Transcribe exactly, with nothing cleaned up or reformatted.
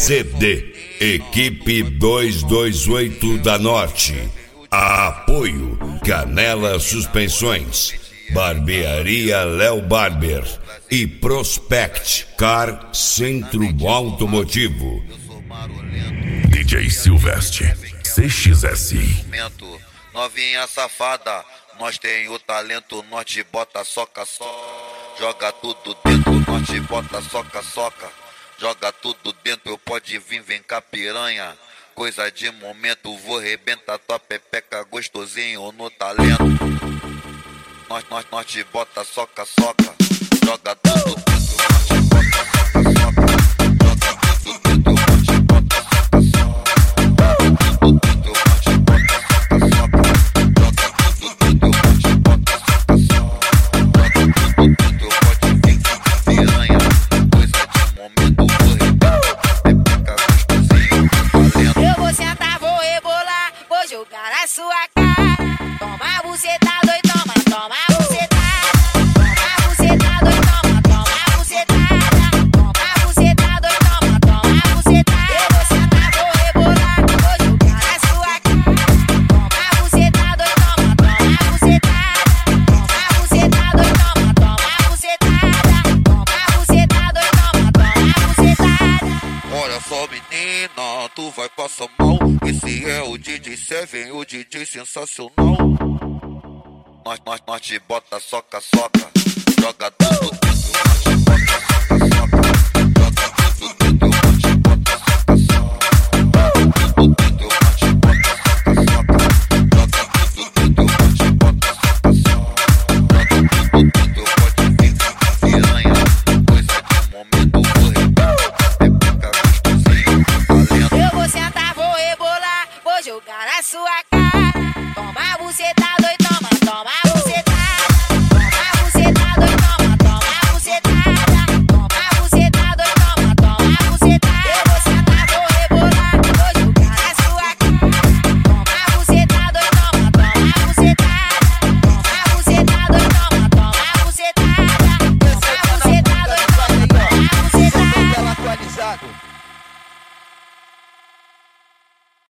C D, Equipe duzentos e vinte e oito da Norte. Apoio Canela Suspensões, Barbearia Léo Barber e Prospect Car Centro Automotivo. D J Silvestre, C X S. Novinha safada, nós tem o talento, nós te bota soca só. Joga tudo dentro, nós te bota soca soca. Joga tudo dentro, eu pode vir, vem cá piranha. Coisa de momento, vou rebentar tua pepeca gostosinho no talento. Nós, nós, nós te bota soca soca. Joga tudo dentro, nós te bota soca soca. Joga tudo dentro, nós te bota soca soca. Tudo dentro, nós te bota soca soca. Joga tudo dentro, nós te bota soca soca. Joga tudo dentro, pode vir que piranha. Coisa de momento, vou rebentar tua pepeca gostosinho no talento. Eu vou sentar, vou rebolar, vou jogar na sua cara. Toma, você tá doido, toma, toma, você tá. Toma, você tá doido, toma, toma, você tá. Toma, você tá doido, toma, toma, você tá. Eu vou sentar, vou rebolar, vou jogar na sua cara. Toma, você tá doido, toma, toma, você tá. Toma, você tá doido, toma, toma, você tá. Toma, você tá doido, toma, toma, você tá. Olha só, menina, tu vai passar mal. Esse é o D J Seven, o D J sensacional. Nós, nós, nós te bota soca, soca. Joga tudo dentro.